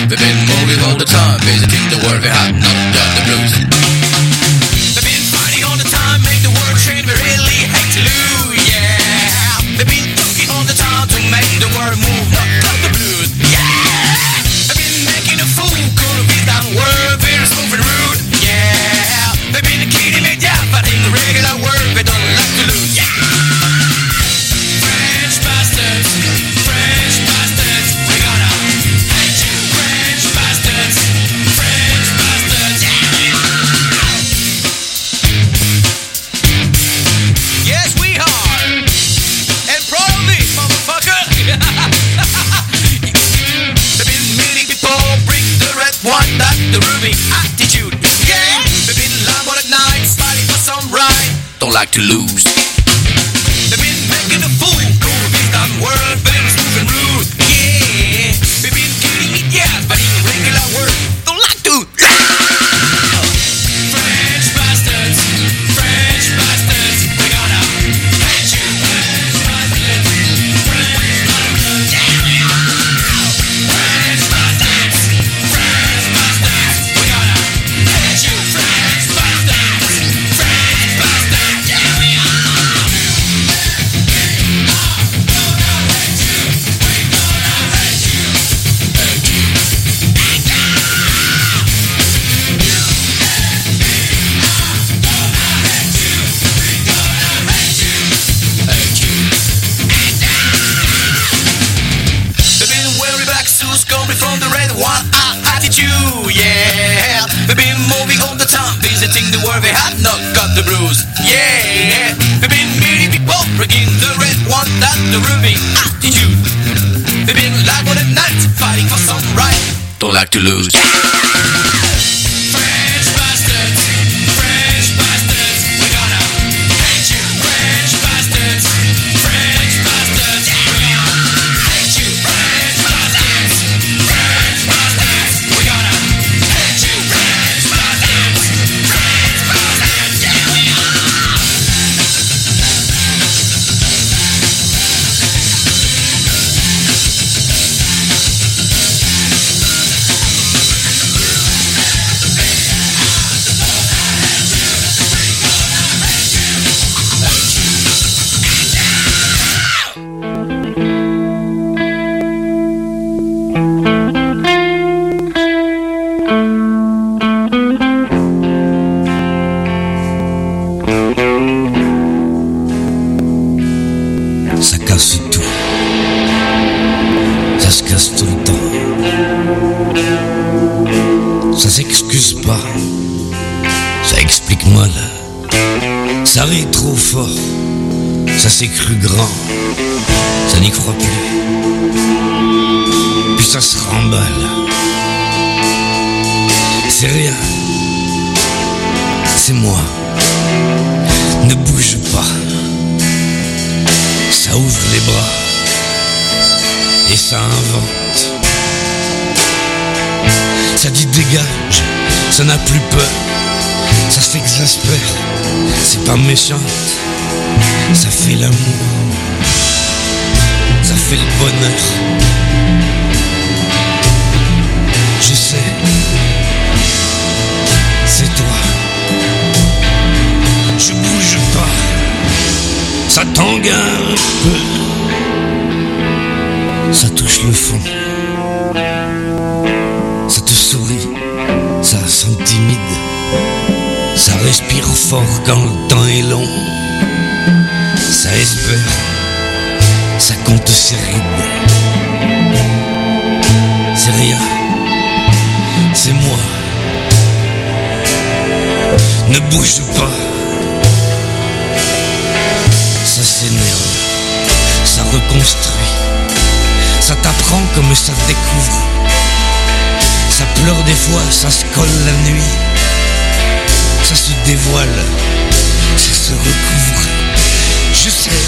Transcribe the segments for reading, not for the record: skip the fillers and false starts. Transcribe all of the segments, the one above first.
We've been moving all the time, visiting the world, we have not got the blues. We've been fighting all the time, make the world change, we really hate to lose, yeah. We've been talking all the time to make the world move, not got the blues, yeah. We've been making a fool, could be that world, very smooth and rude, yeah. We've been kidding me, yeah, but in the regular world, we don't like to lose, yeah. French bastards, we gonna hate you, French bastards, yeah. Yes, we are, and proud of me, motherfucker. They've been meeting people, bring the red one, that's the ruby attitude, yeah. They've been loud all at night, fighting for some right, don't like to lose. They've been making a fool, cool with that world, very smooth and rude, yeah. They've been killing it, yeah, but in regular world, don't like to. French bastards, we gonna hate you, French bastards, yeah. French bastards, we gonna hate you, French bastards, yeah. They've been wearing black suits coming from the red one attitude, yeah. They've been moving all the time, visiting the world, they have not got the blues, yeah. They've been meeting people, bringing the red one, that's the ruby attitude. They've been live all at night, fighting for some right, don't like to lose. French bastards, we gonna hate you, French bastards, yeah. We gonna hate you, French bastards, we gonna hate you, French bastards, yeah. Ça casse tout. Ça se casse tout le temps. Ça s'excuse pas. Ça explique mal. Ça rit trop fort. Ça s'est cru grand. Ça n'y croit plus. Puis ça se remballe. C'est rien. C'est moi. Ne bouge pas. Ça ouvre les bras et ça invente. Ça dit dégage, ça n'a plus peur, ça s'exaspère, c'est pas méchant, ça fait l'amour, ça fait le bonheur. Je sais, c'est toi. Je bouge pas. Ça tangue un peu, ça touche le fond, ça te sourit, ça s'intimide, ça respire fort quand le temps est long, ça espère, ça compte ses rides. C'est rien, c'est moi. Ne bouge pas. Ça s'énerve, ça reconstruit, ça t'apprend comme ça découvre. Ça pleure des fois, ça se colle la nuit, ça se dévoile, ça se recouvre. Je sais,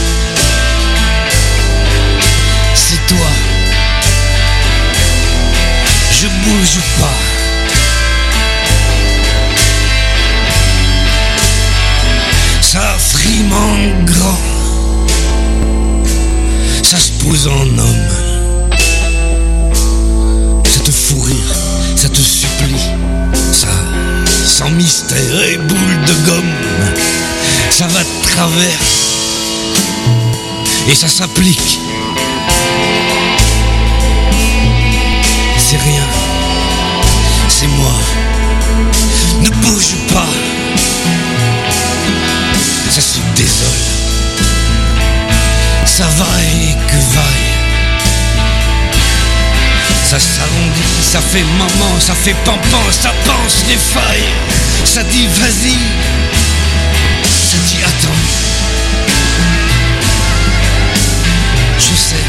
c'est toi. Je bouge pas. Ça frime en grand, ça se pose en homme, ça te fourre ça va de travers et ça s'applique. C'est rien, c'est moi. Ne bouge pas, ça se désole. Ça vaille que vaille. Ça s'arrondit, ça fait maman, ça fait pampan, ça pense les failles. Ça dit vas-y, ça dit attends. Je sais,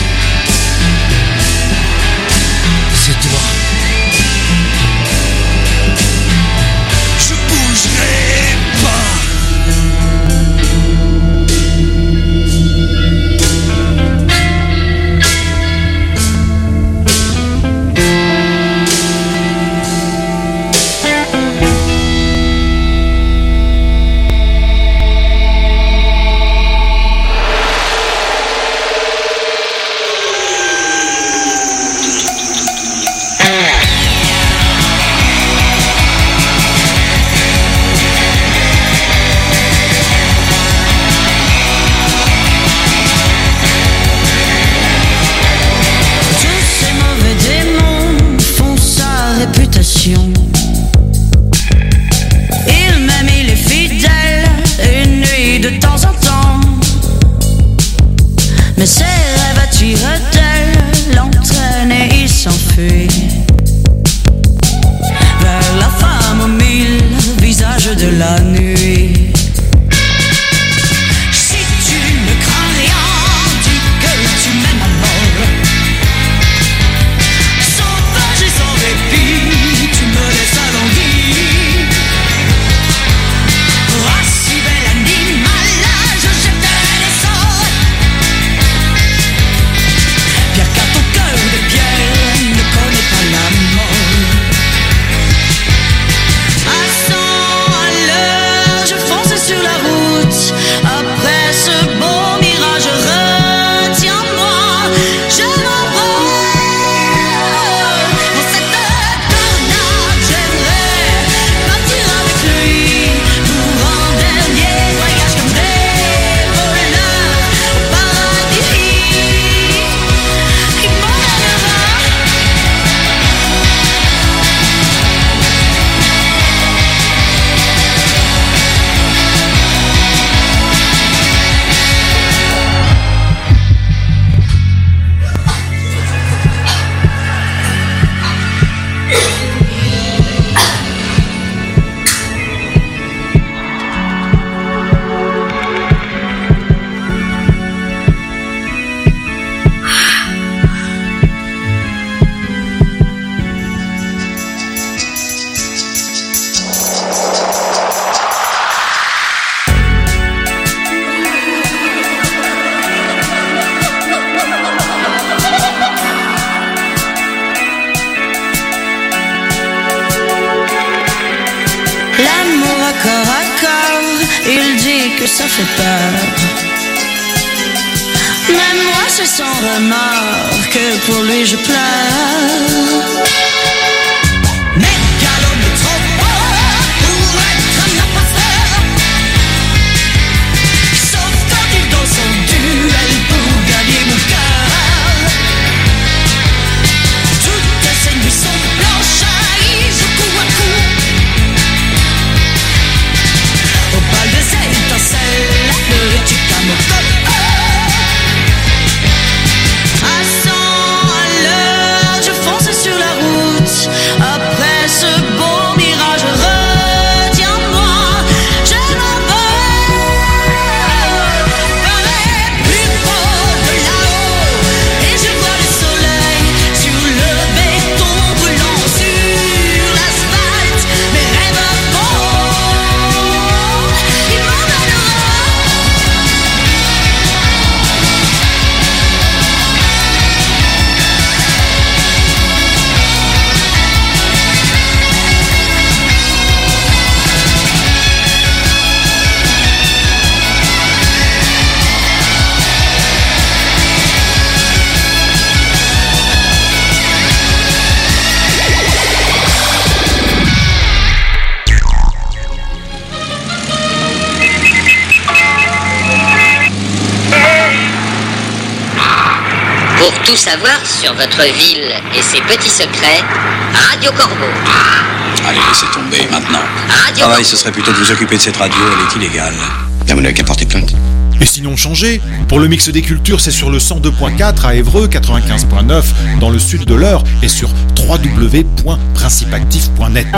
c'est toi. Je bougerai pas. Il m'aime, il est fidèle, une nuit de temps en temps. Mais ses rêves attirent d'elle, l'entraînent et il s'enfuit vers la femme aux mille visages de la nuit. Si tu ne crains rien, dis que tu m'aimes à mort. Sauvage et sans répit, tu me laisses à l'envie. Ah, si bel animal, je jetterai les sorts. Pierre, car ton cœur de pierre ne connaît pas la mort. À 100 à l'heure, je fonce sur la route. Après ce beau mirage, retiens-moi, je m'envole. Dans cette tornade, j'aimerais partir avec lui pour un dernier voyage comme des voleurs au paradis. Il m'emmènera. L'amour à corps, il dit que ça fait peur. Même moi c'est sans remords que pour lui je pleure. Mais Galop est trop fort pour être un imposteur. Sauf quand il danse son duel pour gagner mon cœur. Toutes ces nuits sont blanches, il joue coup à coup. Au bal des étincelles, le tic à mon col. À 100 à l'heure, je fonce sur la route. Tout savoir sur votre ville et ses petits secrets, Radio Corbeau. Allez, laissez tomber maintenant. Radio Travail, ce serait plutôt de vous occuper de cette radio, elle est illégale. Bien, vous n'avez qu'à porter plainte. Et sinon changez. Pour le mix des cultures, c'est sur le 102.4 à Évreux, 95.9 dans le sud de l'Eure et sur www.principactif.net.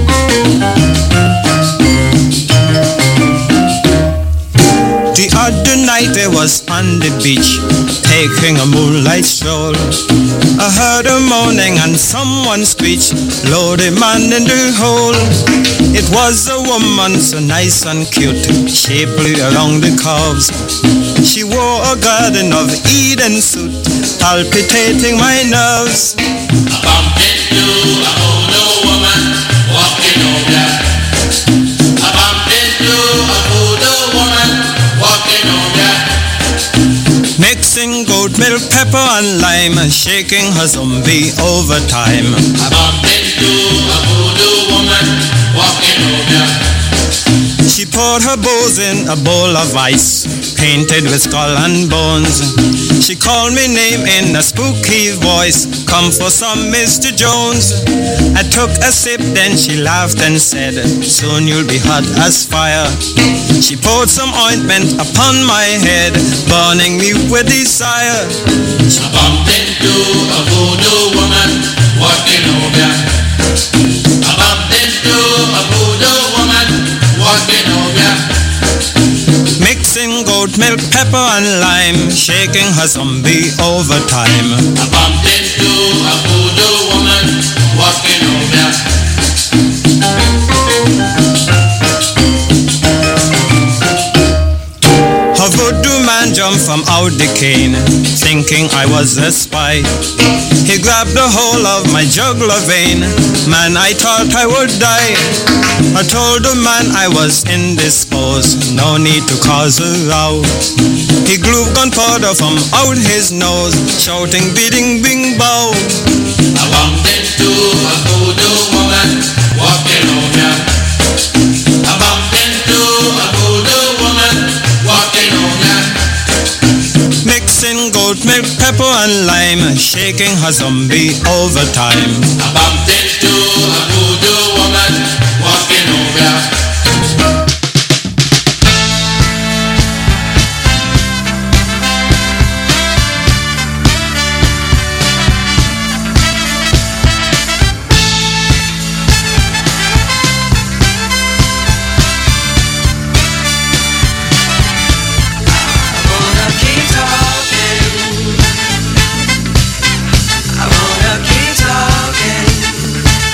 The other night I was on the beach, taking a moonlight stroll. I heard a moaning and someone screeched, load a man in the hole. It was a woman so nice and cute, shapely around the curves. She wore a Garden of Eden suit, palpitating my nerves. I bumped into a older woman walking over. I bumped into a older woman walking over. Mixing goat milk, pepper and lime, shaking her zombie overtime. I bumped into a older woman walking over. She poured her bows in a bowl of ice, painted with skull and bones. She called me name in a spooky voice, come for some Mr. Jones. I took a sip, then she laughed and said, soon you'll be hot as fire. She poured some ointment upon my head, burning me with desire. I bumped into a voodoo woman walking over. I bumped into a voodoo woman walking over. Mixing goat milk, pepper and lime, shaking her zombie overtime. I bumped into a voodoo woman walking over. A voodoo man jumped from out the cane, thinking I was a spy. He grabbed a hold of my jugular vein, man, I thought I would die. I told the man I was indisposed, no need to cause a row. He blew gunpowder from out his nose, shouting bidding bing bow. I bumped into a voodoo woman walking over. I bumped into a voodoo woman walking over. Mixing goat milk, pepper and lime, shaking her zombie overtime. I bumped into a voodoo woman walking over. I wanna keep talking.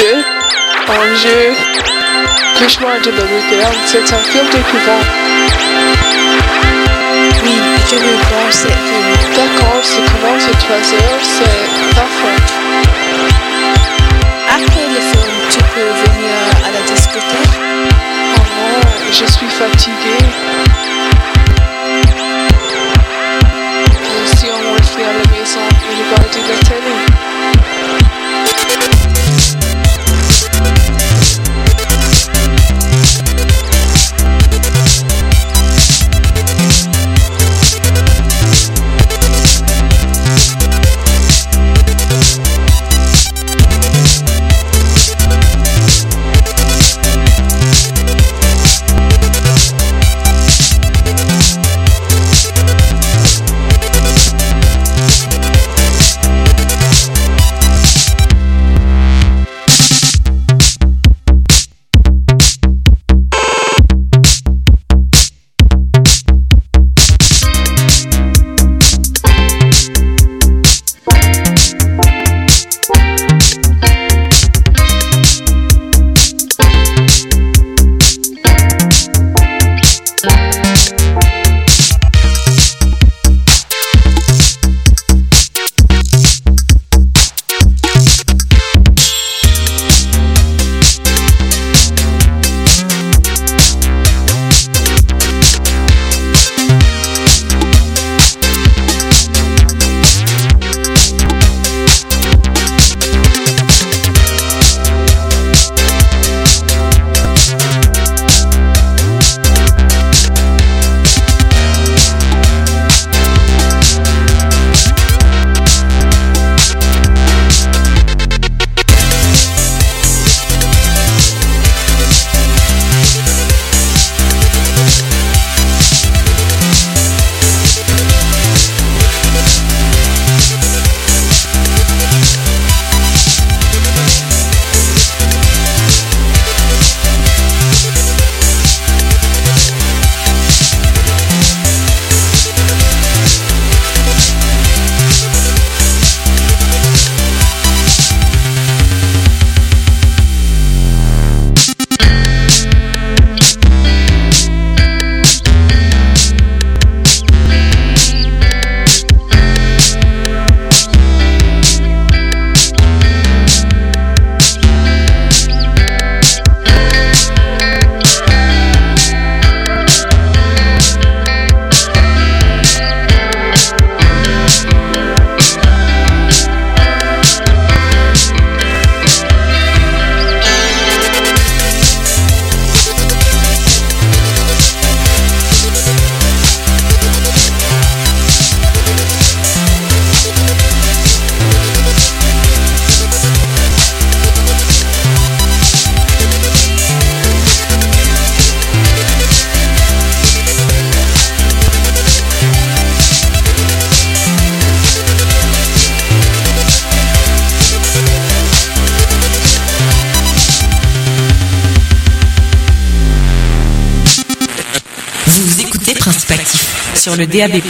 jeu. Un jeu plus loin de le moderne, c'est un film d'épouvante. Oui, je veux voir cette film. D'accord, ça commence à 3h, c'est parfait. Après le film, tu peux venir à la discothèque? Oh non, je suis fatiguée. Si on reste à la maison et regarder la télé. Sur le DAB+.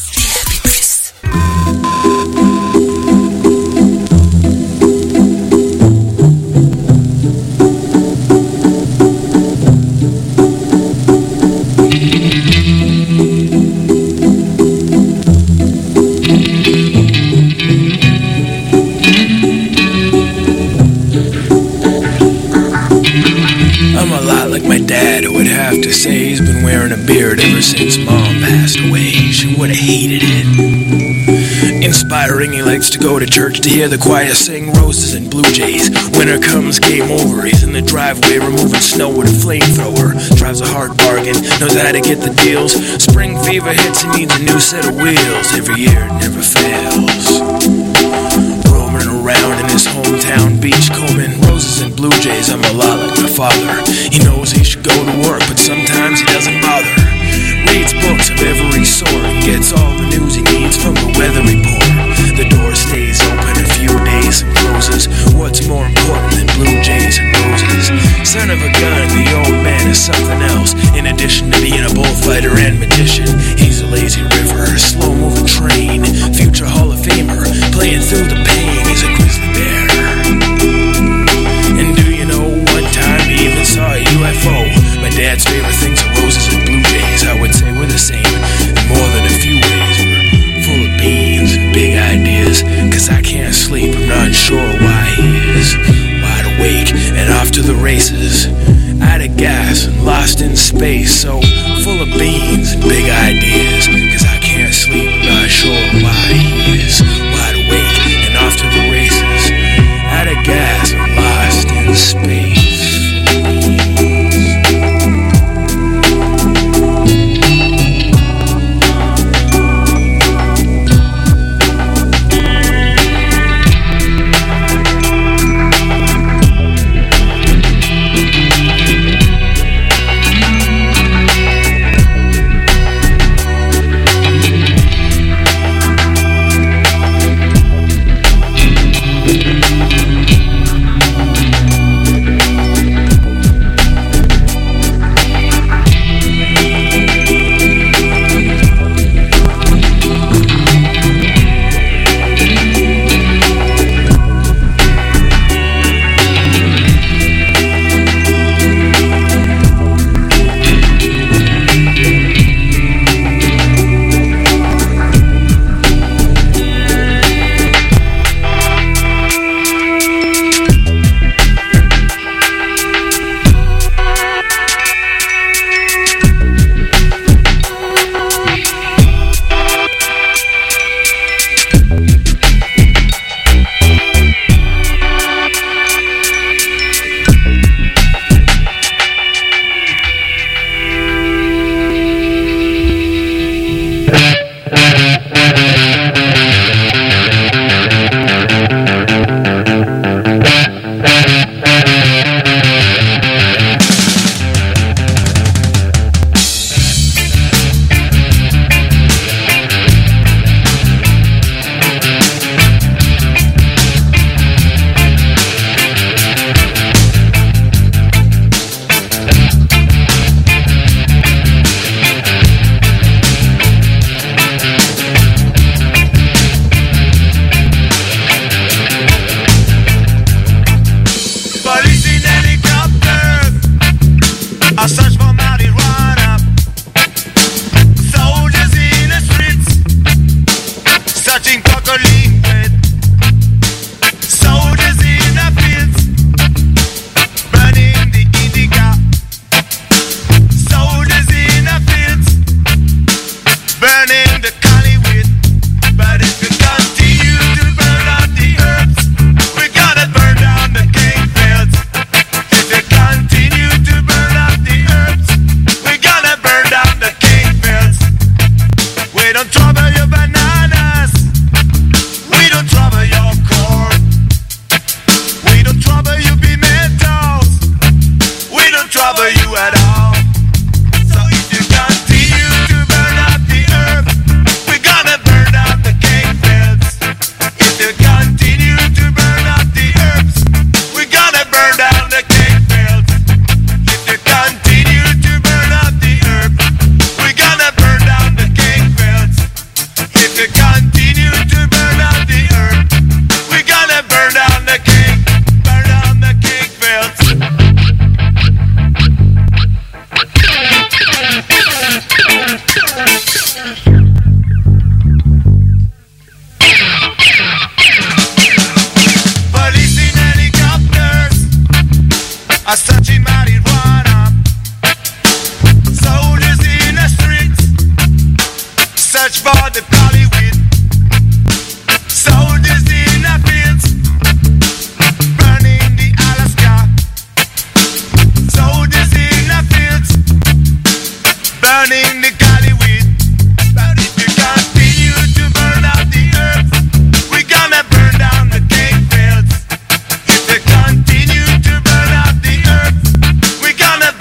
I'm a lot like my dad, I would have to say. He's been wearing a beard ever since Mom passed away. She would have hated it. Inspiring, he likes to go to church to hear the choir sing Roses and Blue Jays. Winter comes, game over. He's in the driveway removing snow with a flamethrower. Drives a hard bargain, knows how to get the deals. Spring fever hits, he needs a new set of wheels. Every year it never fails. Roaming around in his hometown beach, combing roses and blue jays. I'm a lot like my father. He knows he should go to work, but sometimes he doesn't bother. Reads books of every sort and gets all the news he needs from the weather report. The door stays open a few days and closes. What's more important than blue jays and roses? Son of a gun, the old man is something else. In addition to being a bullfighter and magician, he's a lazy river, a slow-moving train, future Hall of Famer, playing through the pain. He's a grizzly bear. And do off to the races. Out of gas and lost in space, so full of beans and big ideas. Cause I can't sleep, not sure why he is wide awake and off to the races. Out of gas and lost in space.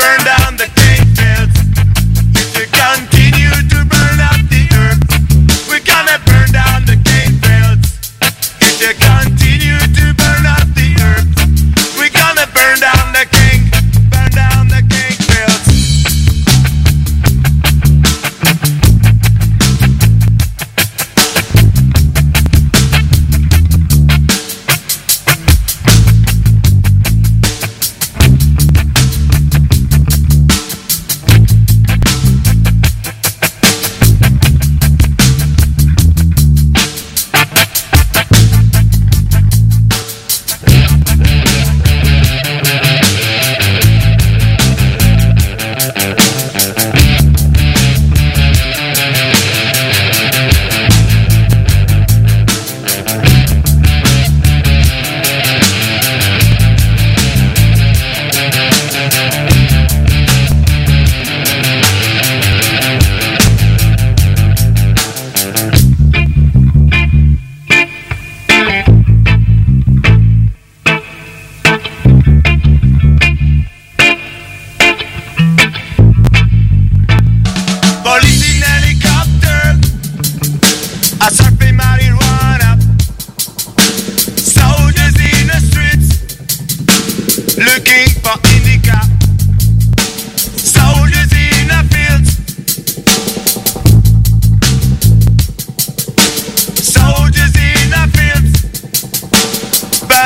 We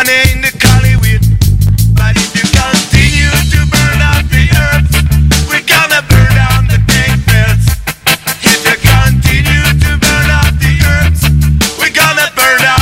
morning.